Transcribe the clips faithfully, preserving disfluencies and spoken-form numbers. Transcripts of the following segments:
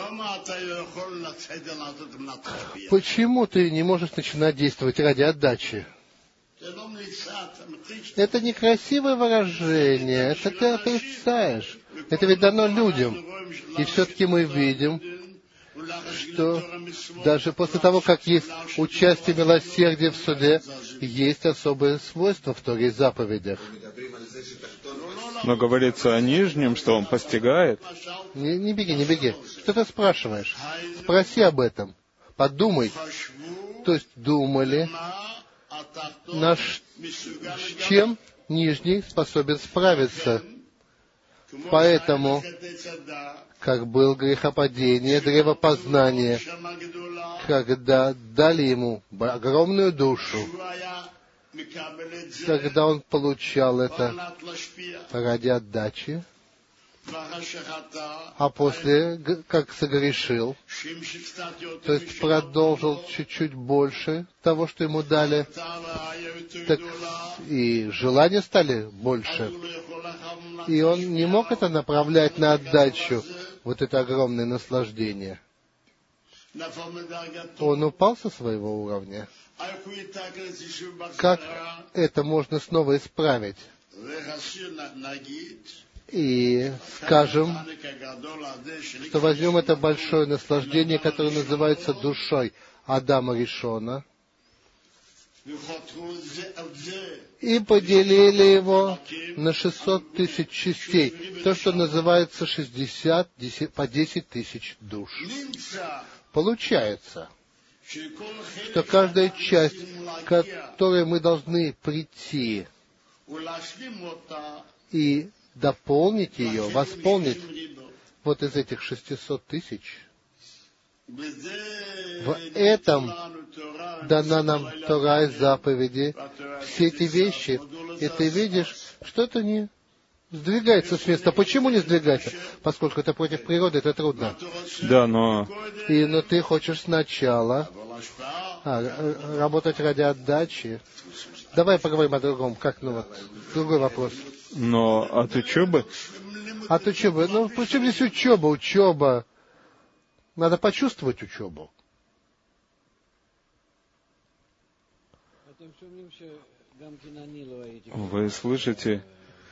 Почему ты не можешь начинать действовать ради отдачи? Это некрасивое выражение, это ты отрицаешь. Это ведь дано людям. И все-таки мы видим, что даже после того, как есть участие милосердия в суде, есть особые свойства в Торе и заповедях. Но говорится о нижнем, что он постигает. Не, не беги, не беги. Что ты спрашиваешь? Спроси об этом. Подумай. То есть думали, на ш... с чем нижний способен справиться. Поэтому, как был грехопадение, древопознание, когда дали ему огромную душу, когда он получал это ради отдачи, а после, как согрешил, то есть продолжил чуть-чуть больше того, что ему дали, так и желания стали больше. И он не мог это направлять на отдачу, вот это огромное наслаждение. Он упал со своего уровня. Как это можно снова исправить? И скажем, что возьмем это большое наслаждение, которое называется душой Адама Ришона, и поделили его на шестьсот тысяч частей, то, что называется шестьдесят по десять тысяч душ. Получается, что каждая часть, к которой мы должны прийти и дополнить ее, восполнить вот из этих шестисот тысяч, в этом дана нам Тора и заповеди, все эти вещи, и ты видишь, что-то не сдвигается с места. Почему не сдвигается? Поскольку это против природы, это трудно. Да, но... И, но ты хочешь сначала а, работать ради отдачи. Давай поговорим о другом. Как, ну вот, другой вопрос. Но от учебы? От учебы. Ну, причем здесь учеба? Учеба. Надо почувствовать учебу. Вы слышите?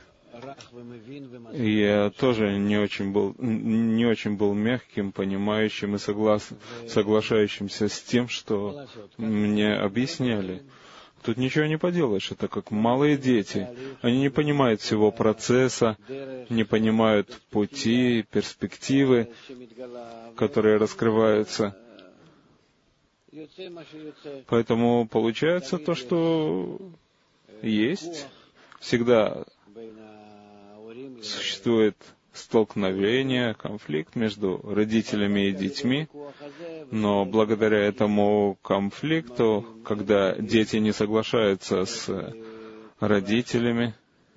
Я тоже не очень был, не очень был мягким, понимающим и соглас, соглашающимся с тем, что мне объясняли. Тут ничего не поделаешь, это как малые дети. Они не понимают всего процесса, не понимают пути, перспективы, которые раскрываются. Поэтому получается то, что есть. Всегда существует столкновение, конфликт между родителями и детьми, но благодаря этому конфликту, когда дети не соглашаются с родителями,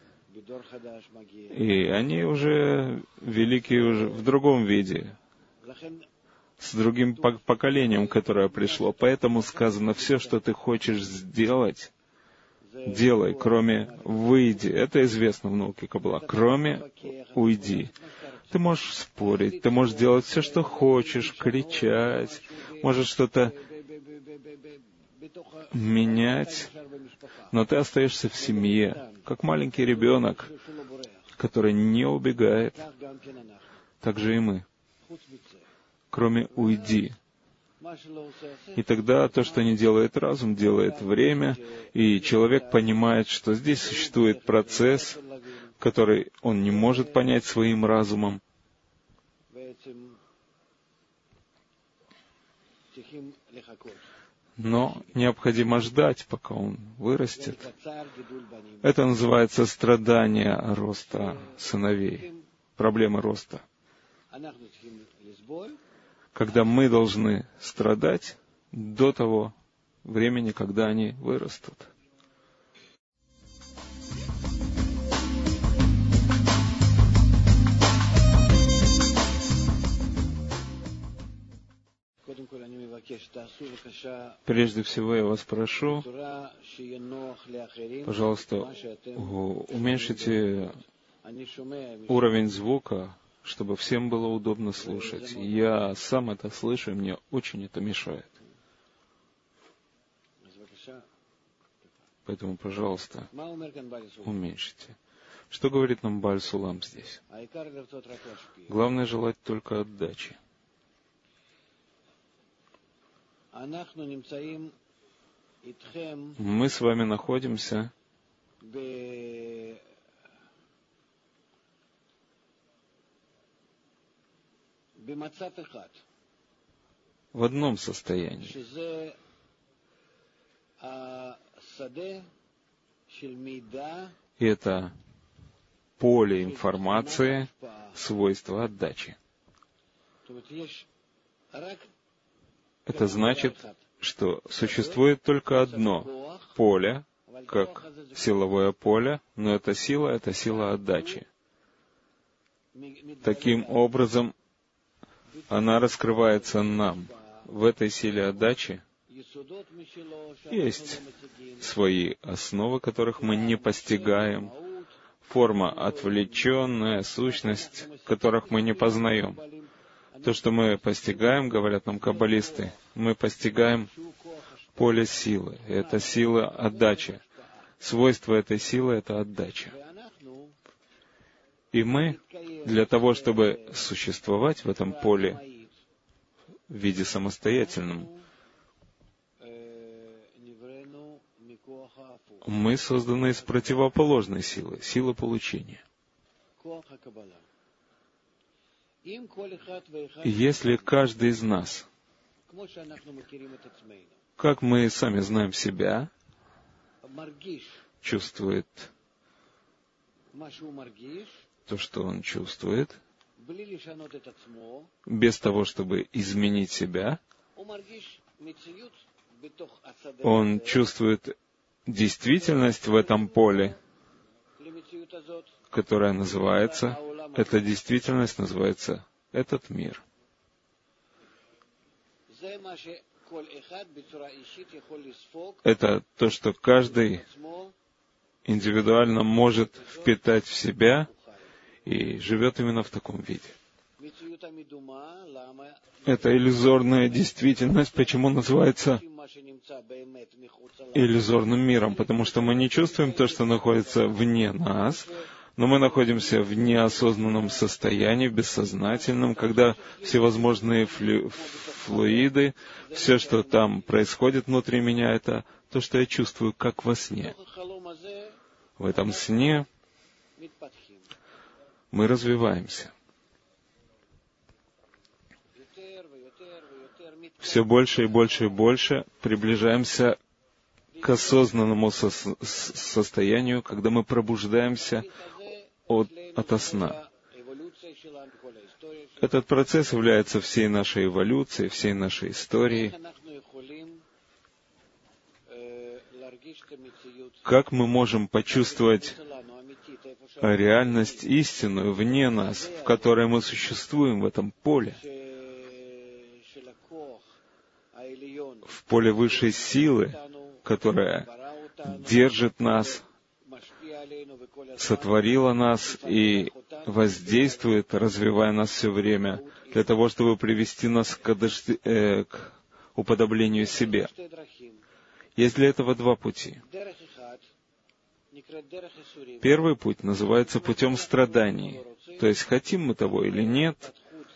и они уже великие уже в другом виде, с другим поколением, которое пришло. Поэтому сказано, все, что ты хочешь сделать, делай, кроме «выйди». Это известно в науке Каббала. Кроме «уйди». Ты можешь спорить, ты можешь делать все, что хочешь, кричать, можешь что-то менять, но ты остаешься в семье, как маленький ребенок, который не убегает. Так же и мы. Кроме «уйди». И тогда то, что не делает разум, делает время, и человек понимает, что здесь существует процесс, который он не может понять своим разумом. Но необходимо ждать, пока он вырастет. Это называется страдание роста сыновей, проблема роста. Когда мы должны страдать до того времени, когда они вырастут. Прежде всего я вас прошу, пожалуйста, уменьшите уровень звука, чтобы всем было удобно слушать. Я сам это слышу, и мне очень это мешает. Поэтому, пожалуйста, уменьшите. Что говорит нам Бааль Сулам здесь? Главное желать только отдачи. Мы с вами находимся в одном состоянии. И это поле информации, свойства отдачи. Это значит, что существует только одно поле, как силовое поле, но эта сила — это сила отдачи. Таким образом, она раскрывается нам. В этой силе отдачи есть свои основы, которых мы не постигаем, форма отвлеченная, сущность, которых мы не познаем. То, что мы постигаем, говорят нам каббалисты, мы постигаем поле силы. Это сила отдачи. Свойство этой силы — это отдача. И мы, для того, чтобы существовать в этом поле в виде самостоятельном, мы созданы из противоположной силы, силы получения. И если каждый из нас, как мы сами знаем себя, чувствует то, что он чувствует, без того, чтобы изменить себя, он чувствует действительность в этом поле, которая называется, эта действительность называется этот мир. Это то, что каждый индивидуально может впитать в себя и живет именно в таком виде. Это иллюзорная действительность. Почему называется иллюзорным миром? Потому что мы не чувствуем то, что находится вне нас, но мы находимся в неосознанном состоянии, в бессознательном, когда всевозможные флю- флуиды, все, что там происходит внутри меня, это то, что я чувствую, как во сне. В этом сне мы развиваемся. Все больше и больше и больше приближаемся к осознанному со- состоянию, когда мы пробуждаемся от, ото сна. Этот процесс является всей нашей эволюцией, всей нашей историей. Как мы можем почувствовать реальность истинную вне нас, в которой мы существуем, в этом поле, в поле высшей силы, которая держит нас, сотворила нас и воздействует, развивая нас все время, для того, чтобы привести нас к, одожде, э, к уподоблению себе. Есть для этого два пути. Первый путь называется путем страданий. То есть, хотим мы того или нет,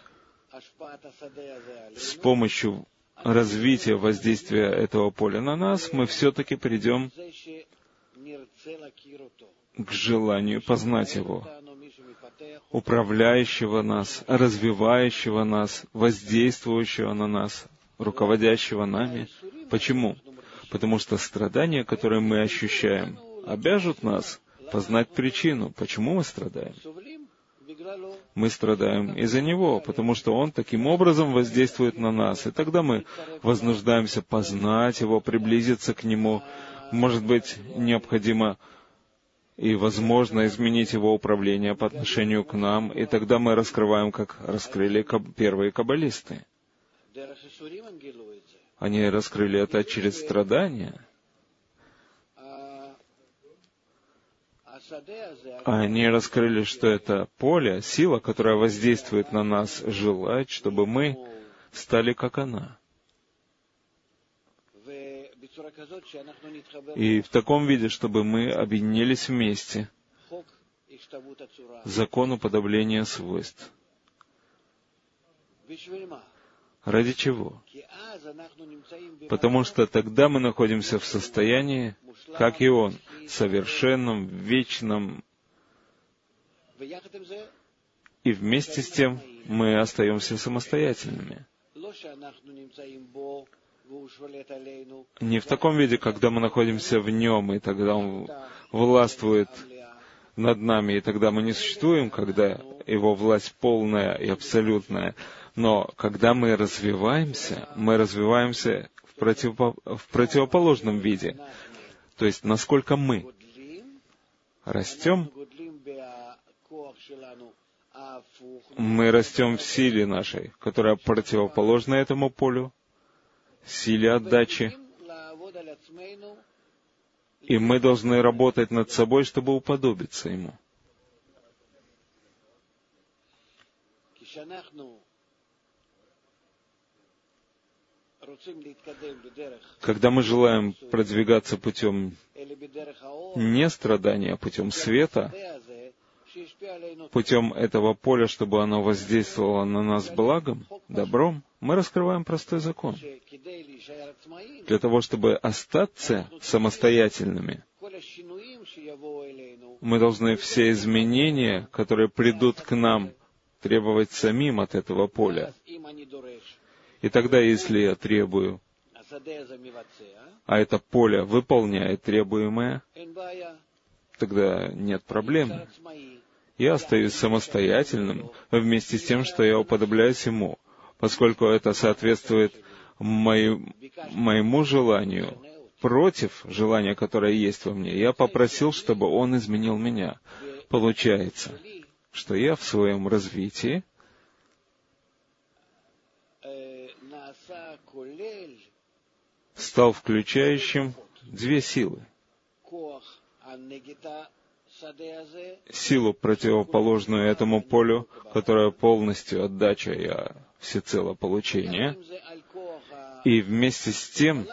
с помощью развития воздействия этого поля на нас, мы все-таки придем к желанию познать его, управляющего нас, развивающего нас, воздействующего на нас, руководящего нами. Почему? Потому что страдания, которые мы ощущаем, обяжут нас познать причину, почему мы страдаем. Мы страдаем из-за него, потому что он таким образом воздействует на нас. И тогда мы вознуждаемся познать его, приблизиться к нему. Может быть, необходимо и возможно изменить его управление по отношению к нам. И тогда мы раскрываем, как раскрыли каб- первые каббалисты. Они раскрыли это через страдания. они раскрыли, что это поле, сила, которая воздействует на нас, желает, чтобы мы стали как она. И в таком виде, чтобы мы объединились вместе закону подавления свойств. Ради чего? Потому что тогда мы находимся в состоянии, как и Он, совершенном, вечном, и вместе с тем мы остаемся самостоятельными. Не в таком виде, когда мы находимся в Нем, и тогда Он властвует над нами, и тогда мы не существуем, когда Его власть полная и абсолютная. Но когда мы развиваемся, мы развиваемся в, противопо... в противоположном виде. То есть, насколько мы растем, мы растем в силе нашей, которая противоположна этому полю, силе отдачи. И мы должны работать над собой, чтобы уподобиться Ему. Когда мы желаем продвигаться путем не страдания, а путем света, путем этого поля, чтобы оно воздействовало на нас благом, добром, мы раскрываем простой закон. Для того, чтобы остаться самостоятельными, мы должны все изменения, которые придут к нам, требовать самим от этого поля. И тогда, если я требую, а это поле выполняет требуемое, тогда нет проблем. Я остаюсь самостоятельным вместе с тем, что я уподобляюсь Ему, поскольку это соответствует моему, моему желанию, против желания, которое есть во мне. Я попросил, чтобы Он изменил меня. Получается, что я в своем развитии стал включающим две силы. Силу, противоположную этому полю, которая полностью отдача и всецело получение. И вместе с тем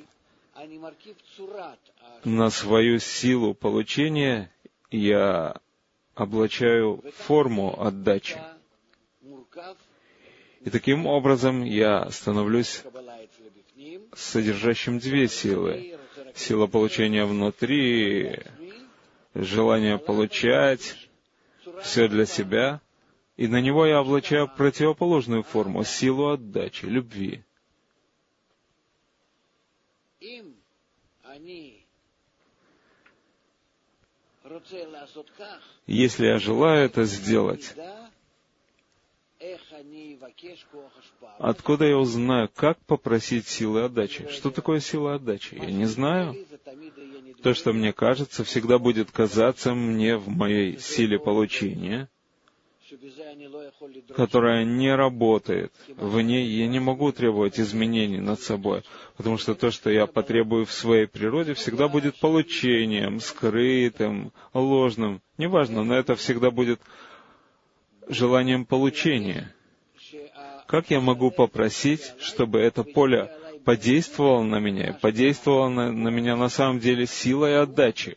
на свою силу получения я облачаю форму отдачи. И таким образом я становлюсь содержащим две силы. Сила получения внутри, желание получать все для себя, и на него я облачаю противоположную форму, силу отдачи, любви. Если я желаю это сделать, откуда я узнаю, как попросить силы отдачи? Что такое сила отдачи? Я не знаю. То, что мне кажется, всегда будет казаться мне в моей силе получения, которая не работает. В ней я не могу требовать изменений над собой, потому что то, что я потребую в своей природе, всегда будет получением, скрытым, ложным. Неважно, но это всегда будет желанием получения. Как я могу попросить, чтобы это поле подействовало на меня, подействовало на, на меня на самом деле силой отдачи?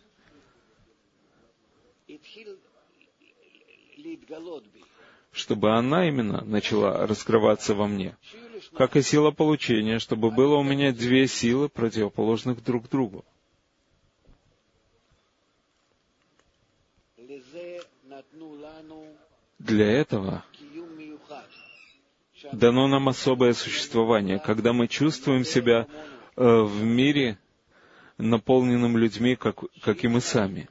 Чтобы она именно начала раскрываться во мне, как и сила получения, чтобы было у меня две силы, противоположных друг другу. Для этого дано нам особое существование, когда мы чувствуем себя э, в мире, наполненным людьми, как, как и мы сами.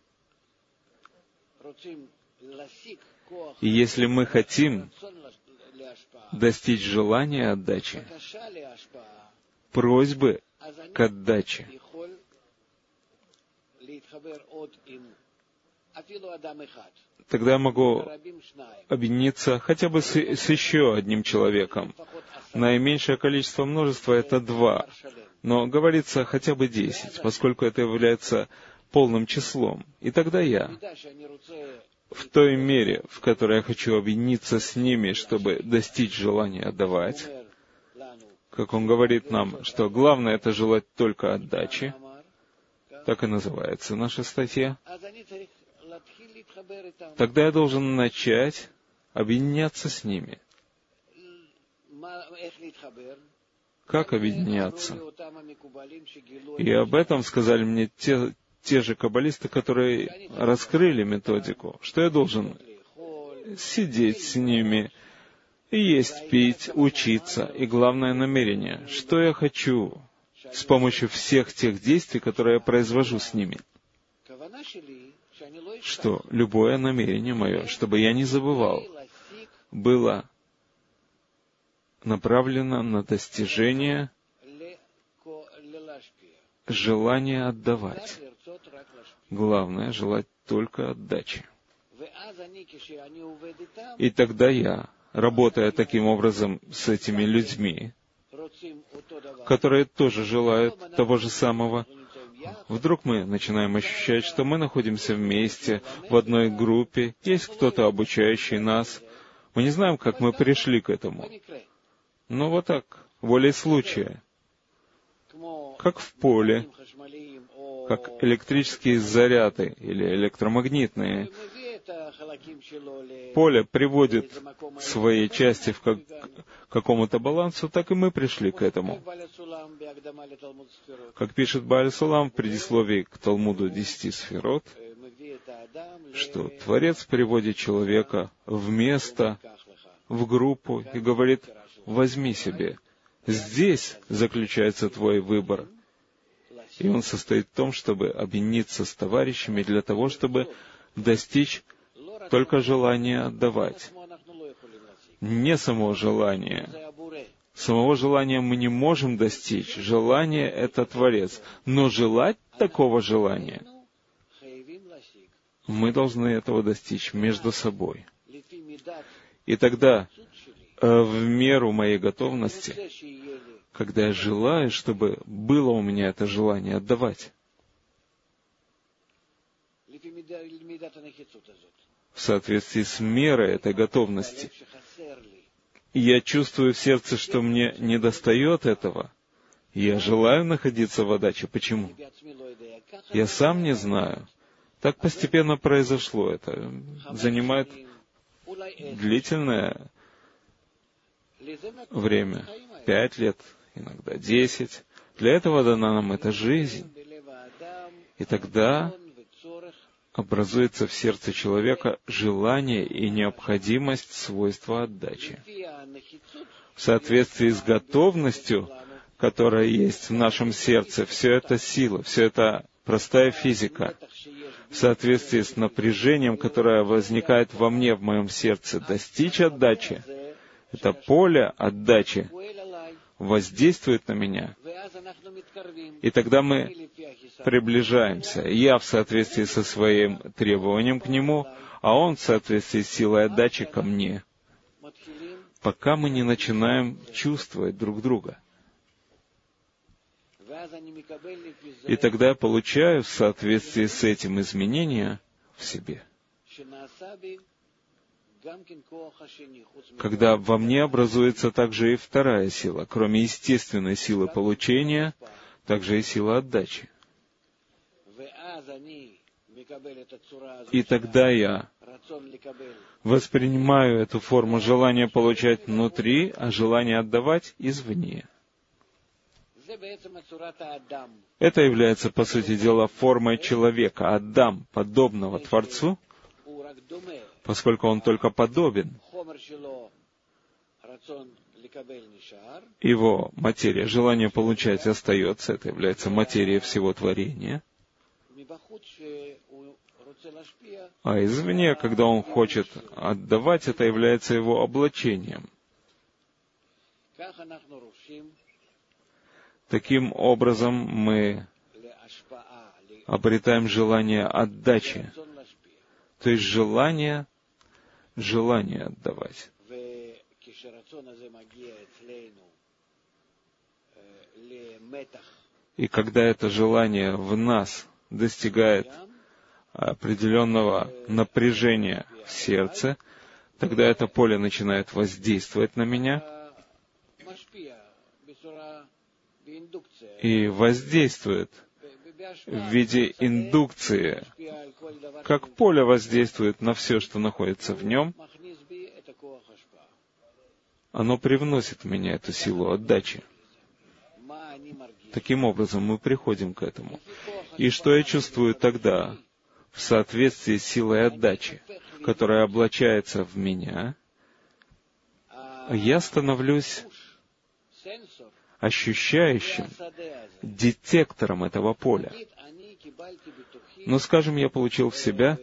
И если мы хотим достичь желания отдачи, просьбы к отдаче, тогда я могу объединиться хотя бы с, с еще одним человеком. Наименьшее количество множества — это два, но говорится хотя бы десять, поскольку это является полным числом. И тогда я, в той мере, в которой я хочу объединиться с ними, чтобы достичь желания отдавать, как он говорит нам, что главное — это желать только отдачи, так и называется наша статья, тогда я должен начать объединяться с ними. Как объединяться? И об этом сказали мне те, те же каббалисты, которые раскрыли методику, что я должен сидеть с ними, есть, пить, учиться, и главное намерение, что я хочу с помощью всех тех действий, которые я произвожу с ними. Что любое намерение мое, чтобы я не забывал, было направлено на достижение желания отдавать. Главное — желать только отдачи. И тогда я, работая таким образом с этими людьми, которые тоже желают того же самого, вдруг мы начинаем ощущать, что мы находимся вместе, в одной группе, есть кто-то, обучающий нас. Мы не знаем, как мы пришли к этому. Но вот так, волей случая, как в поле, как электрические заряды или электромагнитные. Поле приводит свои части в как, к какому-то балансу, так и мы пришли к этому. Как пишет Бааль Сулам в предисловии к Талмуду десяти сферот, что Творец приводит человека в место, в группу и говорит: возьми себе. Здесь заключается твой выбор. И он состоит в том, чтобы объединиться с товарищами для того, чтобы достичь только желания отдавать. Не само желание. Самого желания мы не можем достичь. Желание — это Творец. Но желать такого желания мы должны этого достичь между собой. И тогда, в меру моей готовности, когда я желаю, чтобы было у меня это желание отдавать, в соответствии с мерой этой готовности, я чувствую в сердце, что мне недостает этого, я желаю находиться в отдаче. Почему? Я сам не знаю. Так постепенно произошло это. Занимает длительное время. Пять лет, иногда десять. Для этого дана нам эта жизнь. И тогда образуется в сердце человека желание и необходимость свойства отдачи. В соответствии с готовностью, которая есть в нашем сердце, все это сила, все это простая физика. В соответствии с напряжением, которое возникает во мне, в моем сердце, достичь отдачи, это поле отдачи воздействует на меня. И тогда мы приближаемся. Я в соответствии со своим требованием к нему, а он в соответствии с силой отдачи ко мне. Пока мы не начинаем чувствовать друг друга. И тогда я получаю в соответствии с этим изменения в себе. Когда во мне образуется также и вторая сила, кроме естественной силы получения, также и сила отдачи. И тогда я воспринимаю эту форму желания получать внутри, а желание отдавать извне. Это является, по сути дела, формой человека, Адам, подобного Творцу, поскольку он только подобен. Его материя, желание получать остается, это является материей всего творения. А извне, когда он хочет отдавать, это является его облачением. Таким образом, мы обретаем желание отдачи, то есть желание, желание отдавать. И когда это желание в нас достигает определенного напряжения в сердце, тогда это поле начинает воздействовать на меня и воздействует в виде индукции, как поле воздействует на все, что находится в нем, оно привносит в меня эту силу отдачи. Таким образом, мы приходим к этому. И что я чувствую тогда, в соответствии с силой отдачи, которая облачается в меня, я становлюсь ощущающим, детектором этого поля. Но, скажем, я получил в себя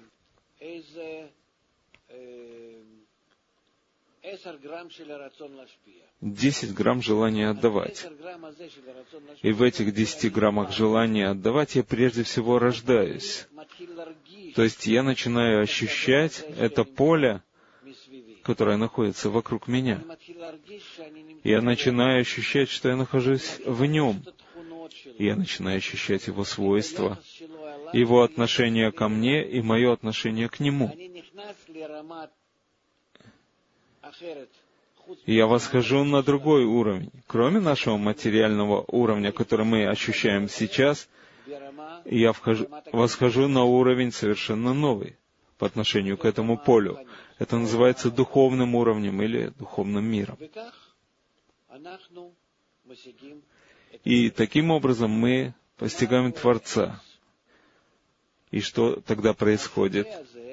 десять грамм желания отдавать. И в этих десяти граммах желания отдавать я прежде всего рождаюсь. То есть я начинаю ощущать это поле, которое находится вокруг меня. Я начинаю ощущать, что я нахожусь в нем. Я начинаю ощущать его свойства, его отношение ко мне и мое отношение к нему. Я восхожу на другой уровень. Кроме нашего материального уровня, который мы ощущаем сейчас, я вхожу, восхожу на уровень совершенно новый по отношению к этому полю. Это называется духовным уровнем или духовным миром. И таким образом мы постигаем Творца. И что тогда происходит?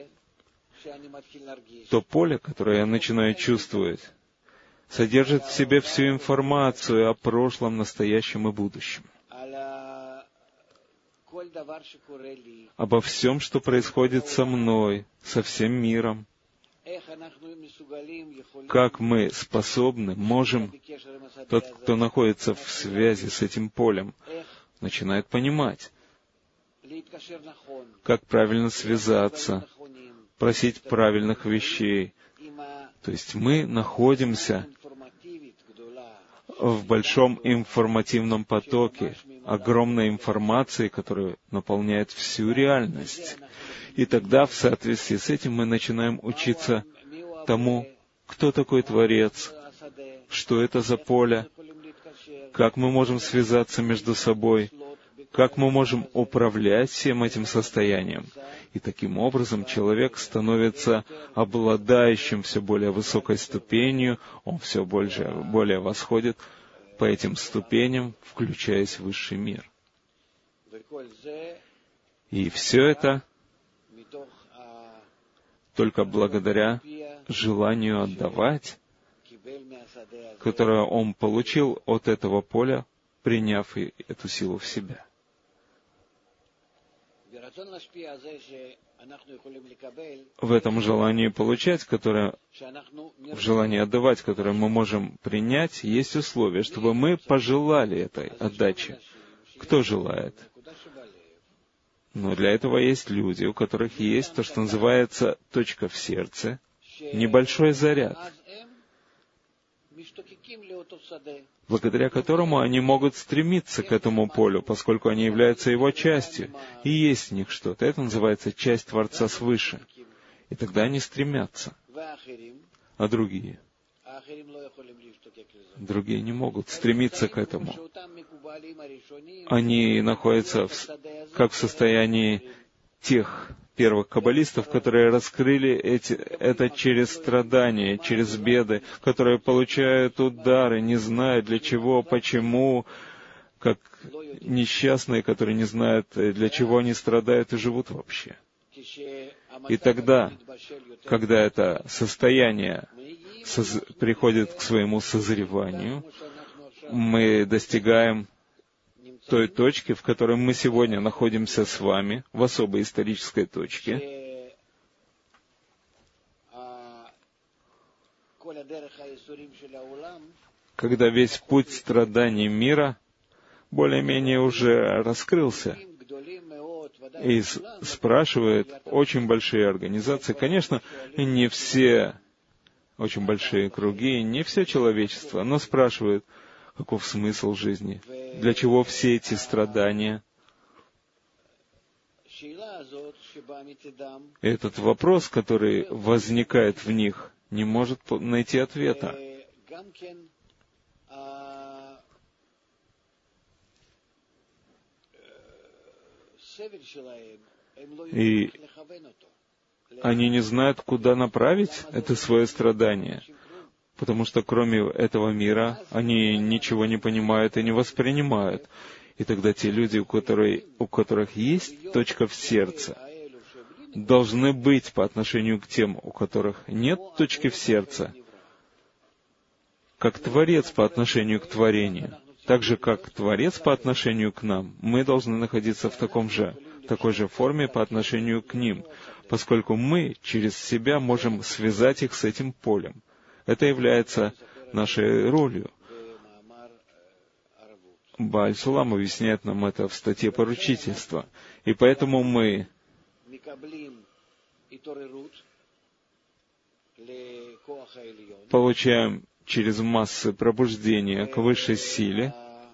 То поле, которое я начинаю чувствовать, содержит в себе всю информацию о прошлом, настоящем и будущем. Обо всем, что происходит со мной, со всем миром. Как мы способны, можем, тот, кто находится в связи с этим полем, начинает понимать, как правильно связаться, просить правильных вещей. То есть мы находимся в большом информативном потоке, огромной информации, которая наполняет всю реальность. И тогда, в соответствии с этим, мы начинаем учиться тому, кто такой Творец, что это за поле, как мы можем связаться между собой, как мы можем управлять всем этим состоянием. И таким образом человек становится обладающим все более высокой ступенью, он все больше, более восходит по этим ступеням, включаясь в высший мир. И все это только благодаря желанию отдавать, которое он получил от этого поля, приняв эту силу в себя. В этом желании получать, которое, в желании отдавать, которое мы можем принять, есть условия, чтобы мы пожелали этой отдачи. Кто желает? Но для этого есть люди, у которых есть то, что называется точка в сердце, небольшой заряд, благодаря которому они могут стремиться к этому полю, поскольку они являются его частью, и есть в них что-то. Это называется часть Творца свыше. И тогда они стремятся. А другие? Другие не могут стремиться к этому. Они находятся в, как в состоянии тех первых каббалистов, которые раскрыли эти, это через страдания, через беды, которые получают удары, не зная для чего, почему, как несчастные, которые не знают, для чего они страдают и живут вообще. И тогда, когда это состояние соз... приходит к своему созреванию, мы достигаем той точки, в которой мы сегодня находимся с вами, в особой исторической точке, когда весь путь страданий мира более-менее уже раскрылся. И спрашивают очень большие организации, конечно, не все очень большие круги, не все человечество, но спрашивают, каков смысл жизни, для чего все эти страдания. этот вопрос, который возникает в них, не может найти ответа. И они не знают, куда направить это свое страдание, потому что кроме этого мира они ничего не понимают и не воспринимают. И тогда те люди, у которых, у которых есть точка в сердце, должны быть по отношению к тем, у которых нет точки в сердце, как Творец по отношению к творению. Так же, как Творец по отношению к нам, мы должны находиться в таком же, такой же форме по отношению к ним, поскольку мы через себя можем связать их с этим полем. Это является нашей ролью. Бааль Сулам объясняет нам это в статье поручительства. И поэтому мы получаем через массы пробуждения к высшей силе,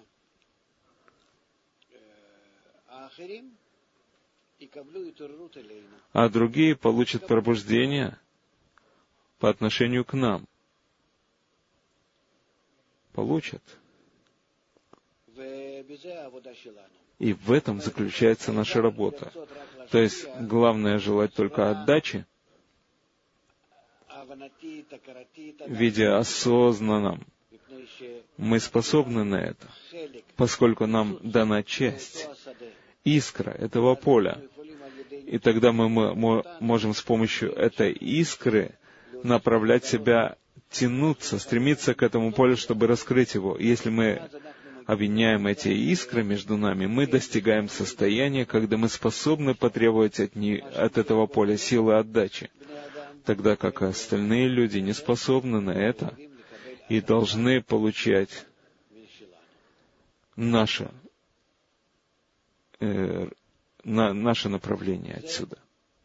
а другие получат пробуждение по отношению к нам. Получат. И в этом заключается наша работа. То есть, главное желать только отдачи, видя осознанном. Мы способны на это, поскольку нам дана часть, искра этого поля. И тогда мы можем с помощью этой искры направлять себя, тянуться, стремиться к этому полю, чтобы раскрыть его. И если мы объединяем эти искры между нами, мы достигаем состояния, когда мы способны потребовать от, не, от этого поля силы отдачи, тогда как остальные люди не способны на это и должны получать наше, э, на, наше направление отсюда.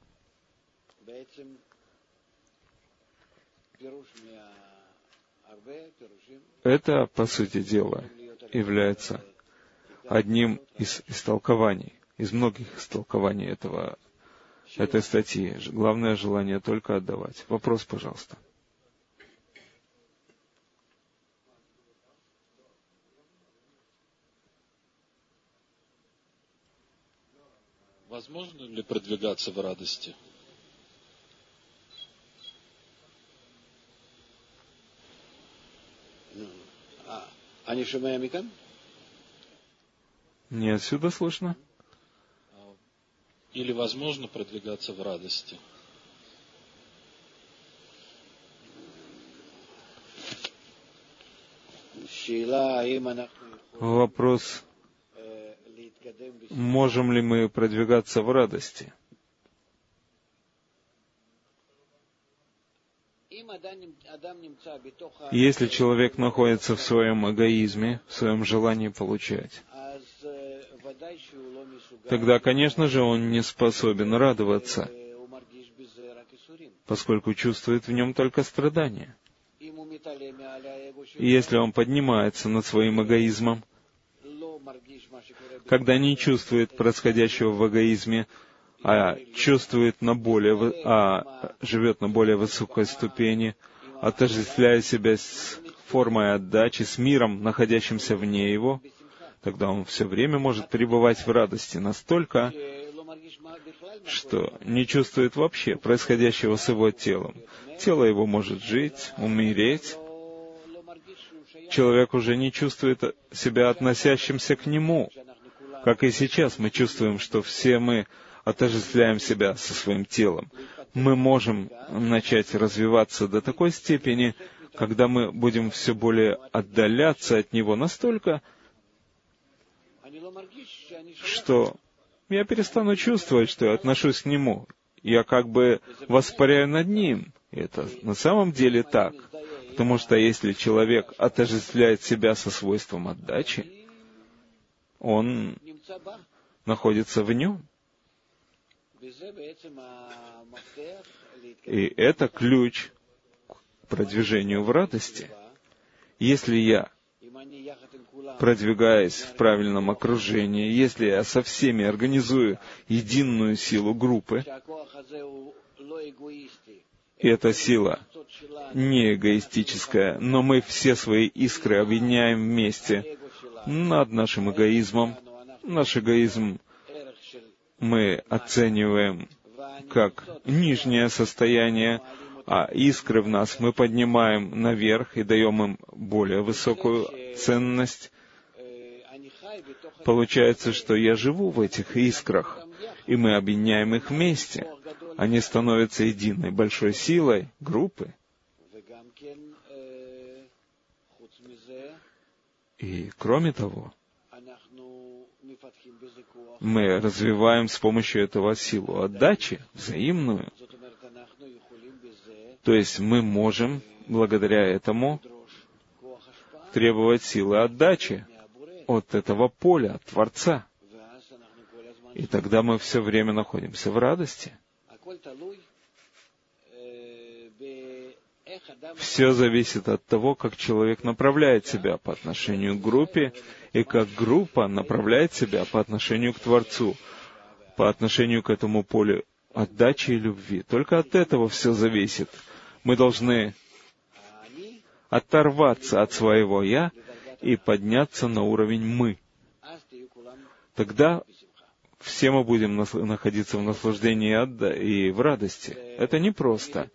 Это, по сути дела, является одним из истолкований, из многих истолкований этого, этой статьи. Главное желание только отдавать. Вопрос, пожалуйста. Возможно ли продвигаться в радости? אני שומע מכאן? Не отсюда слышно? Или возможно продвигаться в радости? Вопрос, можем ли мы продвигаться в радости? Если человек находится в своем эгоизме, в своем желании получать, тогда, конечно же, он не способен радоваться, поскольку чувствует в нем только страдания. И если он поднимается над своим эгоизмом, когда не чувствует происходящего в эгоизме, а чувствует на более, а живет на более высокой ступени, отождествляя себя с формой отдачи, с миром, находящимся вне его, тогда он все время может пребывать в радости настолько, что не чувствует вообще происходящего с его телом. Тело его может жить, умереть. Человек уже не чувствует себя относящимся к нему. Как и сейчас мы чувствуем, что все мы отождествляем себя со своим телом. Мы можем начать развиваться до такой степени, когда мы будем все более отдаляться от него настолько, что я перестану чувствовать, что я отношусь к нему. Я как бы воспаряю над ним. И это на самом деле так. Потому что если человек отождествляет себя со свойством отдачи, он находится в нем. И это ключ к продвижению в радости. Если я продвигаясь в правильном окружении, если я со всеми организую единую силу группы, и эта сила не эгоистическая, но мы все свои искры объединяем вместе над нашим эгоизмом. Наш эгоизм мы оцениваем как нижнее состояние, а искры в нас мы поднимаем наверх и даем им более высокую ценность. Получается, что я живу в этих искрах, и мы объединяем их вместе. Они становятся единой большой силой группы. И кроме того, мы развиваем с помощью этого силу отдачи, взаимную. То есть мы можем, благодаря этому, требовать силы отдачи от этого поля, от Творца. И тогда мы все время находимся в радости. Все зависит от того, как человек направляет себя по отношению к группе, и как группа направляет себя по отношению к Творцу, по отношению к этому полю отдачи и любви. Только от этого все зависит. Мы должны оторваться от своего «я» и подняться на уровень «мы». Тогда все мы будем находиться в наслаждении и в радости. Это непросто.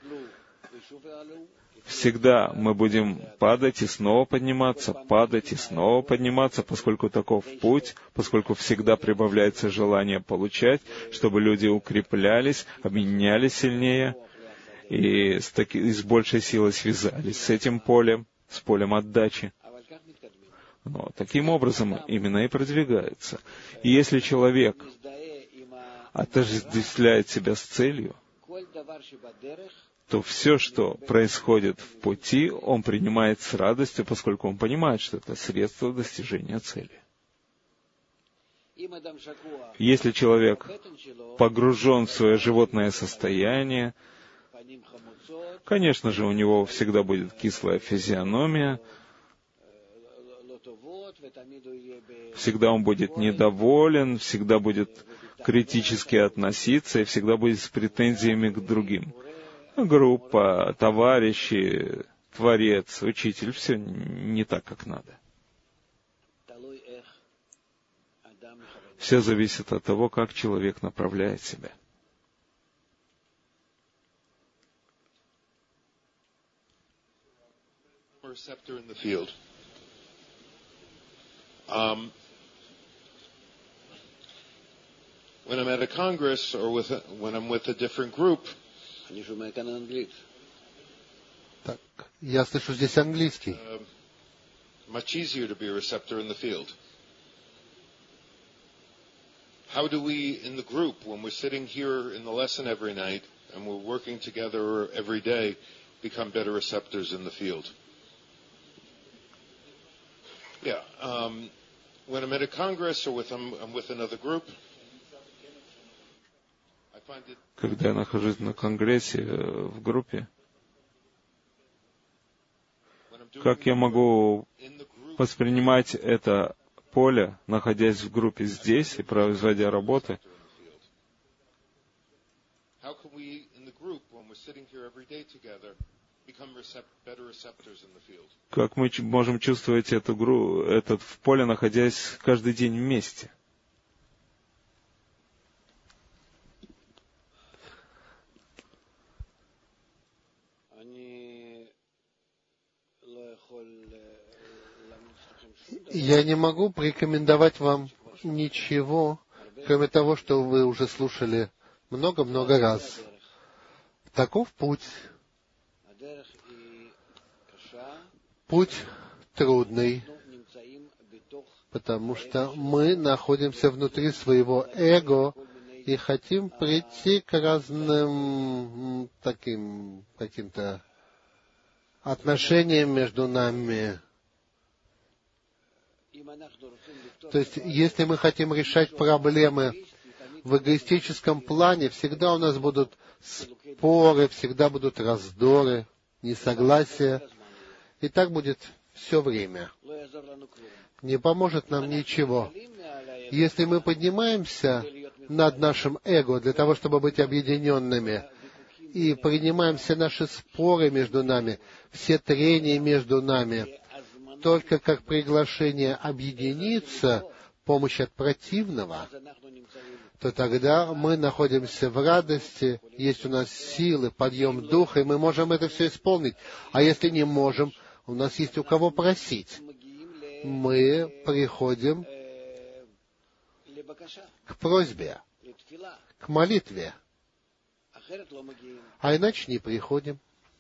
Всегда мы будем падать и снова подниматься, падать и снова подниматься, поскольку таков путь, поскольку всегда прибавляется желание получать, чтобы люди укреплялись, объединялись сильнее и с, таки, и с большей силой связались с этим полем, с полем отдачи. Но таким образом именно и продвигается. И если человек отождествляет себя с целью, то все, что происходит в пути, он принимает с радостью, поскольку он понимает, что это средство достижения цели. Если человек погружен в свое животное состояние, конечно же, у него всегда будет кислая физиономия, всегда он будет недоволен, всегда будет критически относиться и всегда будет с претензиями к другим. Группа, товарищи, Творец, Учитель, все не так, как надо. Все зависит от того, как человек направляет себя. Um, when I'm at a congress or with a, when I'm with a different group, Так, я слышу здесь английский. Uh, much easier to be a receptor in the field. How do we, in the group, when we're sitting here in the lesson every night and we're working together every day, become better receptors in the field? Yeah. Um, when I'm at a congress or with I'm, I'm with another group, I find it. Когда я нахожусь на конгрессе в группе, как я могу воспринимать это поле, находясь в группе здесь и производя работы? Как мы можем чувствовать эту гру, этот в поле, находясь каждый день вместе? Я не могу порекомендовать вам ничего, кроме того, что вы уже слушали много-много раз. Таков путь. Путь трудный, потому что мы находимся внутри своего эго и хотим прийти к разным таким каким-то отношениям между нами. То есть, если мы хотим решать проблемы в эгоистическом плане, всегда у нас будут споры, всегда будут раздоры, несогласия. И так будет все время. Не поможет нам ничего. Если мы поднимаемся над нашим эго для того, чтобы быть объединенными, и принимаем все наши споры между нами, все трения между нами, только как приглашение объединиться, помощь от противного, то тогда мы находимся в радости, есть у нас силы, подъем духа, и мы можем это все исполнить. А если не можем, у нас есть у кого просить. Мы приходим к просьбе, к молитве, а иначе не приходим.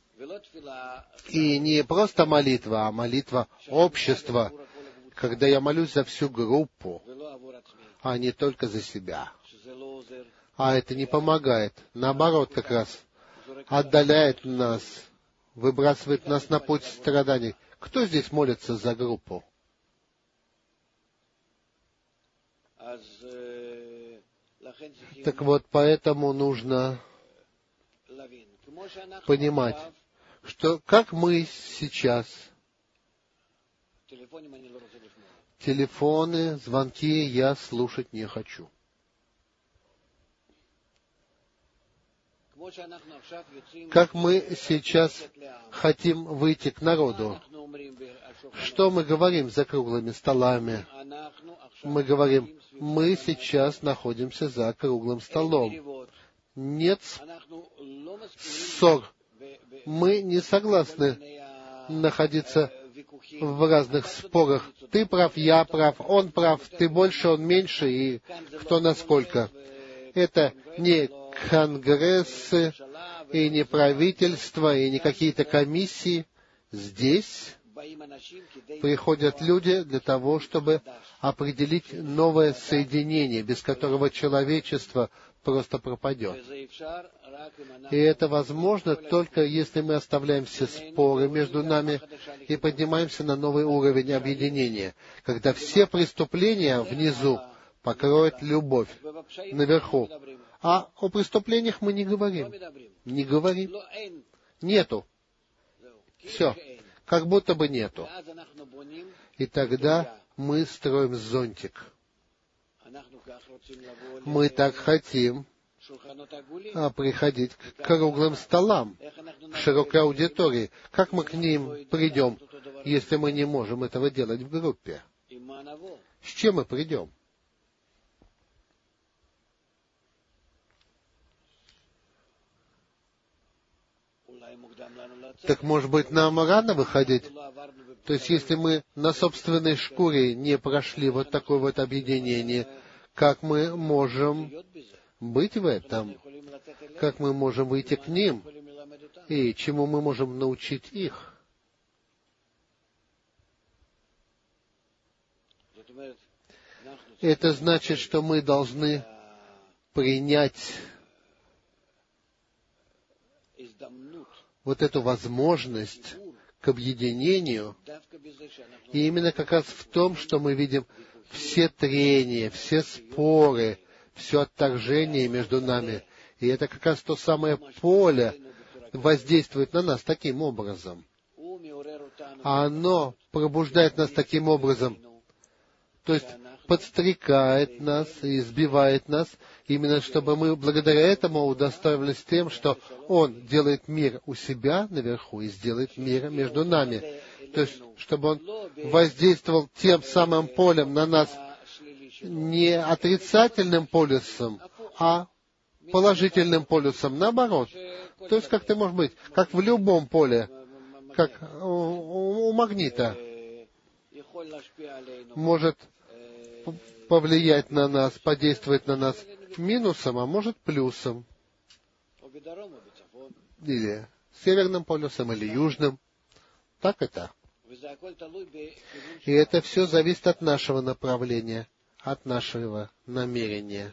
И не просто молитва, а молитва общества, когда я молюсь за всю группу, а не только за себя. А это не помогает. Наоборот, как раз отдаляет нас, выбрасывает нас на путь страданий. Кто здесь молится за группу? Так вот, поэтому нужно понимать, что как мы сейчас, телефоны, звонки я слушать не хочу. Как мы сейчас хотим выйти к народу, что мы говорим за круглыми столами? Мы говорим, мы сейчас находимся за круглым столом. Нет ссор. Мы не согласны находиться в разных спорах. Ты прав, я прав, он прав, ты больше, он меньше, и кто насколько. Это не конгрессы, и не правительства, и не какие-то комиссии. Здесь приходят люди для того, чтобы определить новое соединение, без которого человечество просто пропадет. И это возможно только если мы оставляем все споры между нами и поднимаемся на новый уровень объединения, когда все преступления внизу покроет любовь наверху. А о преступлениях мы не говорим. Не говорим. Нету. Все. Как будто бы нету. И тогда мы строим зонтик. Мы так хотим приходить к круглым столам, к широкой аудитории. Как мы к ним придем, если мы не можем этого делать в группе? С чем мы придем? Так, может быть, нам рано выходить? То есть, если мы на собственной шкуре не прошли вот такое вот объединение, как мы можем быть в этом? Как мы можем выйти к ним? И чему мы можем научить их? Это значит, что мы должны принять вот эту возможность к объединению, и именно как раз в том, что мы видим все трения, все споры, все отторжение между нами. И это как раз то самое поле воздействует на нас таким образом. А оно пробуждает нас таким образом, то есть подстрекает нас и избивает нас, именно чтобы мы благодаря этому удостоились тем, что Он делает мир у себя наверху и сделает мир между нами. То есть, чтобы Он воздействовал тем самым полем на нас не отрицательным полюсом, а положительным полюсом, наоборот. То есть, как ты можешь быть, как в любом поле, как у, у магнита, может повлиять на нас, подействовать на нас минусом, а может плюсом. Или северным полюсом, или южным. Так это. И это все зависит от нашего направления, от нашего намерения.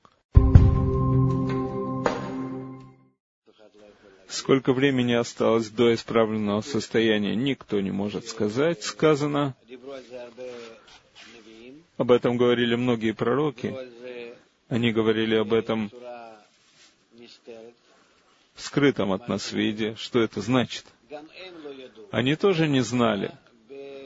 Сколько времени осталось до исправленного состояния, никто не может сказать. Сказано, об этом говорили многие пророки. Они говорили об этом в скрытом от нас виде. Что это значит? Они тоже не знали.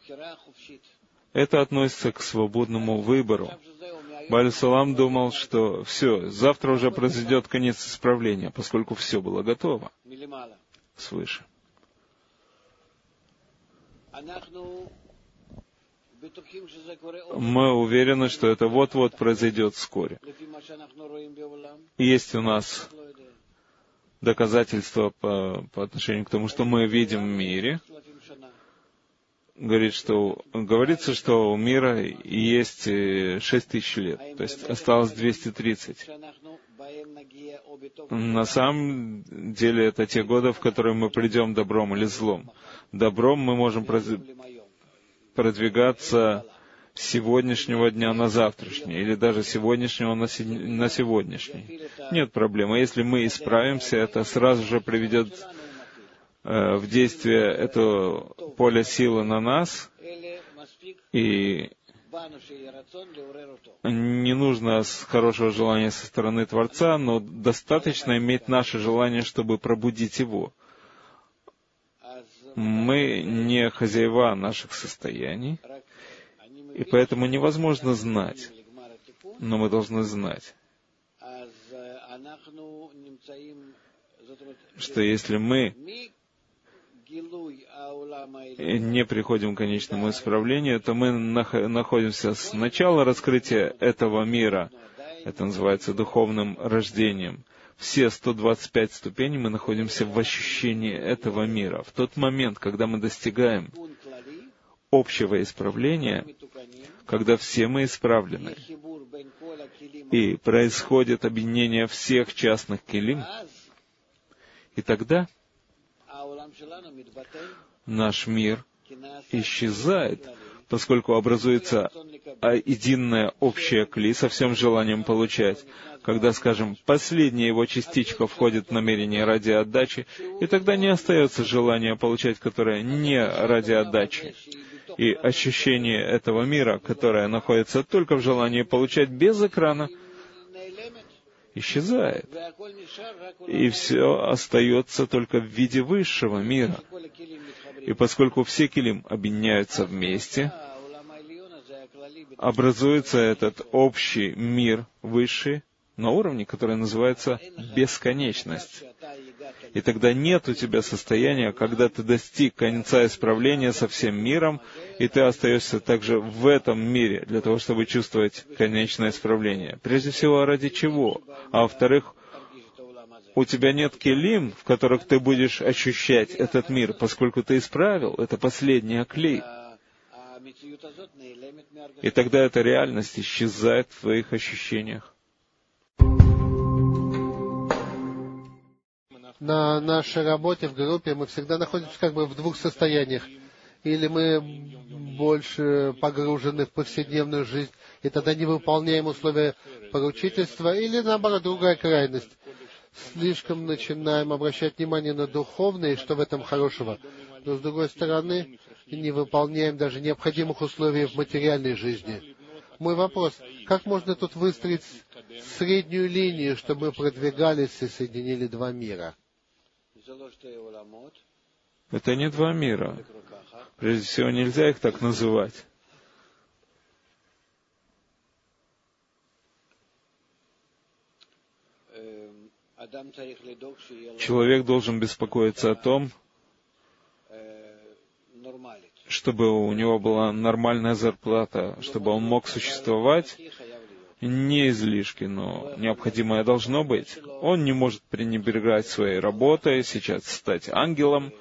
Это относится к свободному выбору. Бааль Салам думал, что все, завтра уже произойдет конец исправления, поскольку все было готово свыше. Мы уверены, что это вот-вот произойдет вскоре. Есть у нас доказательства по, по отношению к тому, что мы видим в мире. Говорит, что, говорится, что у мира есть шесть тысяч лет, то есть осталось двести тридцать. На самом деле это те годы, в которые мы придем добром или злом. Добром мы можем продвигаться с сегодняшнего дня на завтрашний, или даже сегодняшнего на сегодняшний. Нет проблемы. Если мы исправимся, это сразу же приведет э, в действие это поле силы на нас, и не нужно хорошего желания со стороны Творца, но достаточно иметь наше желание, чтобы пробудить его. Мы не хозяева наших состояний, и поэтому невозможно знать, но мы должны знать, что если мы не приходим к конечному исправлению, то мы находимся с начала раскрытия этого мира, это называется духовным рождением. Все сто двадцать пять ступеней мы находимся в ощущении этого мира. В тот момент, когда мы достигаем общего исправления, когда все мы исправлены, и происходит объединение всех частных келим, и тогда наш мир исчезает, поскольку образуется единое общее кли со всем желанием получать. Когда, скажем, последняя его частичка входит в намерение ради отдачи, и тогда не остается желания получать, которое не ради отдачи. И ощущение этого мира, которое находится только в желании получать без экрана, исчезает. И все остается только в виде высшего мира. И поскольку все келим объединяются вместе, образуется этот общий мир высший на уровне, который называется бесконечность. И тогда нет у тебя состояния, когда ты достиг конца исправления со всем миром, и ты остаешься также в этом мире, для того, чтобы чувствовать конечное исправление. Прежде всего, ради чего? А во-вторых, у тебя нет келим, в которых ты будешь ощущать этот мир, поскольку ты исправил, это последний клей. И тогда эта реальность исчезает в твоих ощущениях. На нашей работе в группе мы всегда находимся как бы в двух состояниях. Или мы больше погружены в повседневную жизнь, и тогда не выполняем условия поручительства, или наоборот, другая крайность. Слишком начинаем обращать внимание на духовное, что в этом хорошего. Но с другой стороны, не выполняем даже необходимых условий в материальной жизни. Мой вопрос, как можно тут выстроить среднюю линию, чтобы мы продвигались и соединили два мира? Это не два мира. Прежде всего, нельзя их так называть. Человек должен беспокоиться о том, чтобы у него была нормальная зарплата, чтобы он мог существовать. Не излишки, но необходимое должно быть. Он не может пренебрегать своей работой, сейчас стать ангелом,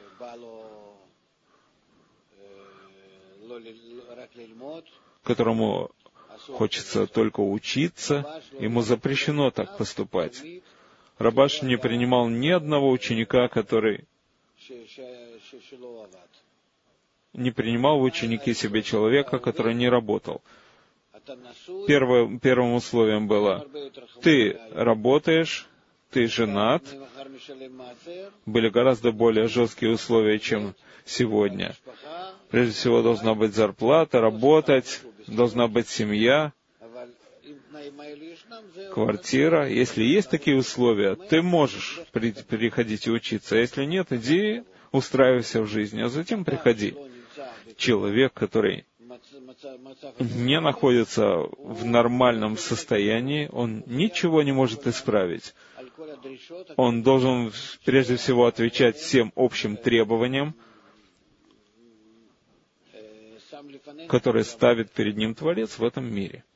которому хочется только учиться, ему запрещено так поступать. Рабаш не принимал ни одного ученика, который не принимал в ученики себе человека, который не работал. Первое, первым условием было, ты работаешь, ты женат. Были гораздо более жесткие условия, чем сегодня. Прежде всего, должна быть зарплата, работать, должна быть семья, квартира. Если есть такие условия, ты можешь при, приходить и учиться. А если нет, иди устраивайся в жизни, а затем приходи. человек, который не находится в нормальном состоянии, он ничего не может исправить. Он должен прежде всего отвечать всем общим требованиям, которые ставит перед ним Творец в этом мире.